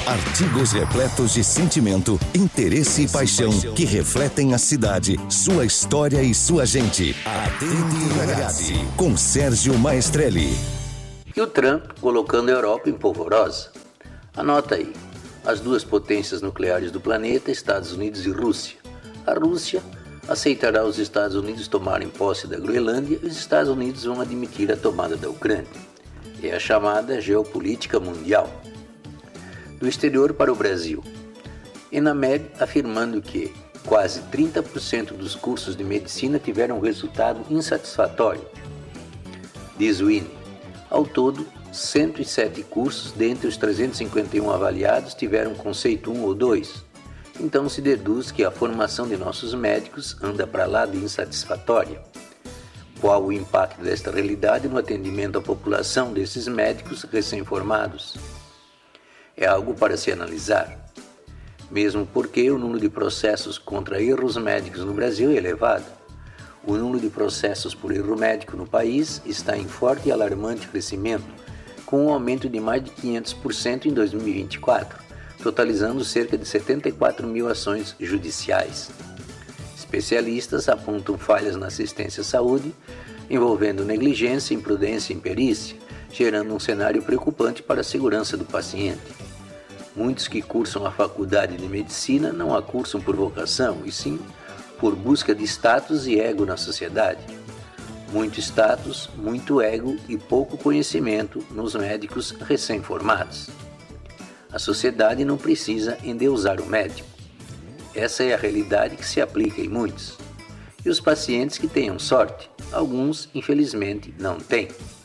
Artigos repletos de sentimento, interesse e paixão que refletem a cidade, sua história e sua gente. Attenti ragazzi, com Sérgio Maestrelli. E o Trump colocando a Europa em polvorosa. Anota aí, as duas potências nucleares do planeta, Estados Unidos e Rússia. A Rússia aceitará os Estados Unidos tomarem posse da Groenlândia e os Estados Unidos vão admitir a tomada da Ucrânia. É a chamada geopolítica mundial. Do exterior para o Brasil. Enamed afirmando que quase 30% dos cursos de medicina tiveram resultado insatisfatório. Diz o INE, ao todo, 107 cursos dentre os 351 avaliados tiveram conceito 1 ou 2. Então se deduz que a formação de nossos médicos anda para lá de insatisfatória. Qual o impacto desta realidade no atendimento à população desses médicos recém-formados? É algo para se analisar, mesmo porque o número de processos contra erros médicos no Brasil é elevado. O número de processos por erro médico no país está em forte e alarmante crescimento, com um aumento de mais de 500% em 2024, totalizando cerca de 74 mil ações judiciais. Especialistas apontam falhas na assistência à saúde, envolvendo negligência, imprudência e imperícia, gerando um cenário preocupante para a segurança do paciente. Muitos que cursam a faculdade de medicina não a cursam por vocação, e sim por busca de status e ego na sociedade. Muito status, muito ego e pouco conhecimento nos médicos recém-formados. A sociedade não precisa endeusar o médico. Essa é a realidade que se aplica em muitos. E os pacientes que tenham sorte, alguns, infelizmente, não têm.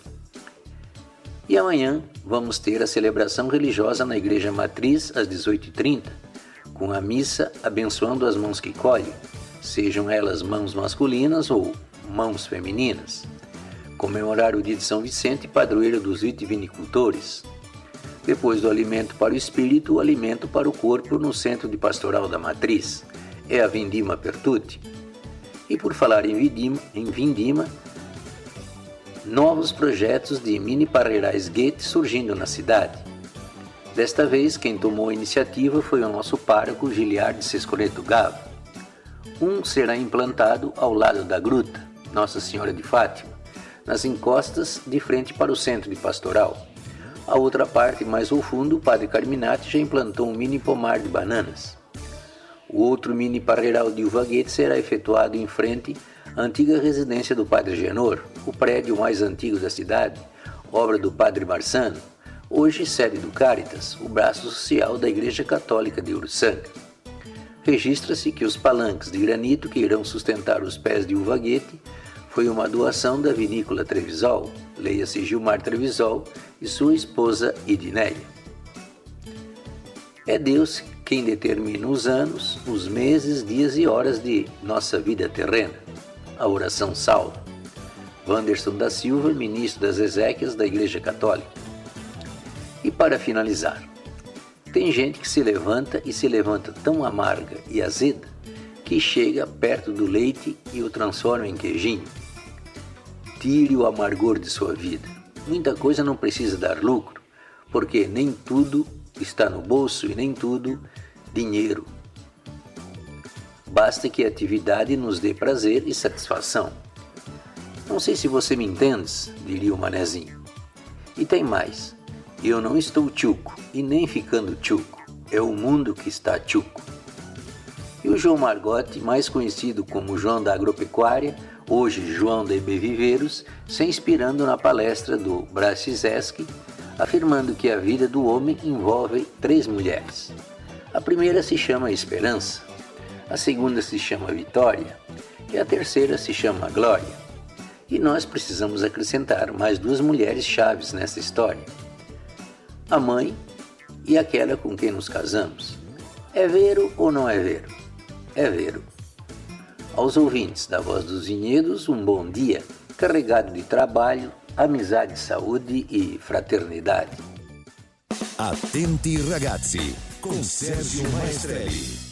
E amanhã vamos ter a celebração religiosa na Igreja Matriz às 18h30, com a missa abençoando as mãos que colhem, sejam elas mãos masculinas ou mãos femininas. Comemorar o dia de São Vicente, padroeiro dos vitivinicultores. Depois do alimento para o espírito, o alimento para o corpo no Centro de Pastoral da Matriz. É a Vindima Pertutti. E por falar em vindima, novos projetos de mini parreirais Goethe surgindo na cidade. Desta vez, quem tomou a iniciativa foi o nosso pároco Giliard Sescoreto Gava. Um será implantado ao lado da gruta, Nossa Senhora de Fátima, nas encostas de frente para o centro de pastoral. A outra parte, mais ao fundo, o padre Carminati já implantou um mini pomar de bananas. O outro mini parreiral de uva Goethe será efetuado em frente à antiga residência do padre Genor, o prédio mais antigo da cidade, obra do padre Marçano, hoje sede do Cáritas, o braço social da Igreja Católica de Uruçanga. Registra-se que os palanques de granito que irão sustentar os pés de uva Goethe foi uma doação da vinícola Trevisol, leia-se Gilmar Trevisol, e sua esposa Idinéia. É Deus quem determina os anos, os meses, dias e horas de nossa vida terrena. A oração salva. Wanderson da Silva, ministro das Exéquias da Igreja Católica. E para finalizar, tem gente que se levanta tão amarga e azeda que chega perto do leite e o transforma em queijinho. Tire o amargor de sua vida. Muita coisa não precisa dar lucro, porque nem tudo está no bolso e nem tudo dinheiro. Basta que a atividade nos dê prazer e satisfação. Não sei se você me entendes, diria o manezinho. E tem mais. Eu não estou tchuco e nem ficando tchuco. É o mundo que está tchuco. E o João Margotti, mais conhecido como João da Agropecuária, hoje João da EB Viveiros, se inspirando na palestra do Brasizeschi, afirmando que a vida do homem envolve 3 mulheres. A primeira se chama Esperança, a segunda se chama Vitória e a terceira se chama Glória. E nós precisamos acrescentar mais 2 mulheres chaves nessa história. A mãe e aquela com quem nos casamos. É vero ou não é vero? É vero. Aos ouvintes da Voz dos Vinhedos, um bom dia, carregado de trabalho, amizade, saúde e fraternidade. Attenti ragazzi, com Sérgio Maestrelli.